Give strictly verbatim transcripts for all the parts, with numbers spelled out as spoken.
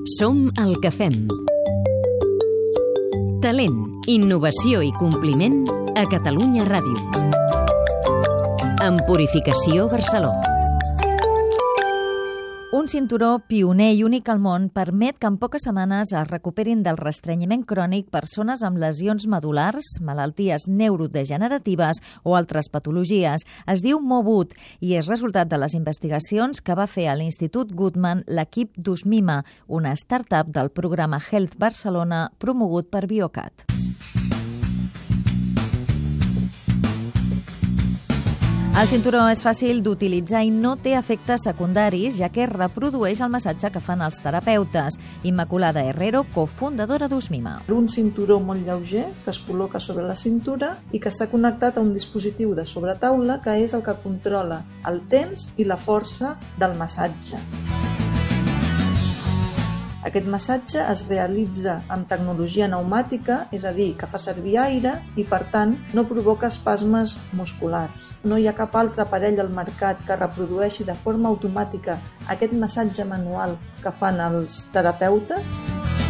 Som el que fem. Talent, innovació i compliment a Catalunya Ràdio. Amb Purificació Barceló. Un cinturó pioner i únic al món permet que en poques setmanes es recuperin del restrenyiment crònic persones amb lesions medul·lars, malalties neurodegeneratives o altres patologies. Es diu Movut i és resultat de les investigacions que va fer a l'Institut Guttmann l'equip d'Usmima, una startup del programa Health Barcelona promogut per Biocat. El cinturó és fàcil d'utilitzar i no té efectes secundaris, ja que reprodueix el massatge que fan els terapeutes. Immaculada Herrero, cofundadora d'Usmima. Un cinturó molt lleuger que es col·loca sobre la cintura i que està connectat a un dispositiu de sobretaula que és el que controla el temps i la força del massatge. Aquest massatge es realitza amb tecnologia pneumàtica, és a dir, que fa servir aire i, per tant, no provoca espasmes musculars. No hi ha cap altre aparell al mercat que reprodueixi de forma automàtica aquest massatge manual que fan els terapeutes.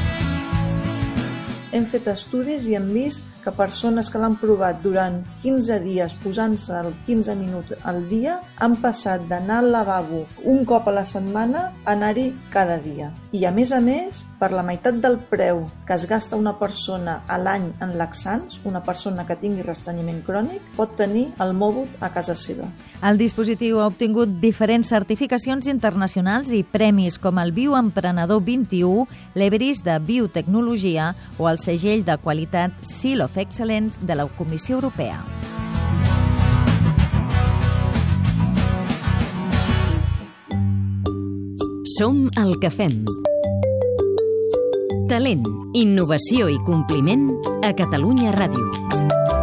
Hem fet estudis i hem vist que persones que l'han provat durant quinze dies posant-se el quinze minuts al dia han passat d'anar al lavabo un cop a la setmana a anar-hi cada dia. I a més a més, per la meitat del preu que es gasta una persona a l'any en laxants, una persona que tingui restrenyiment crònic, pot tenir el Movut a casa seva. El dispositiu ha obtingut diferents certificacions internacionals i premis com el Bioemprenedor vint-i-u, l'Everest de Biotecnologia o el segell de qualitat Seal of Excellence de la Comissió Europea. Som el que fem. Talent, innovació i compliment a Catalunya Ràdio.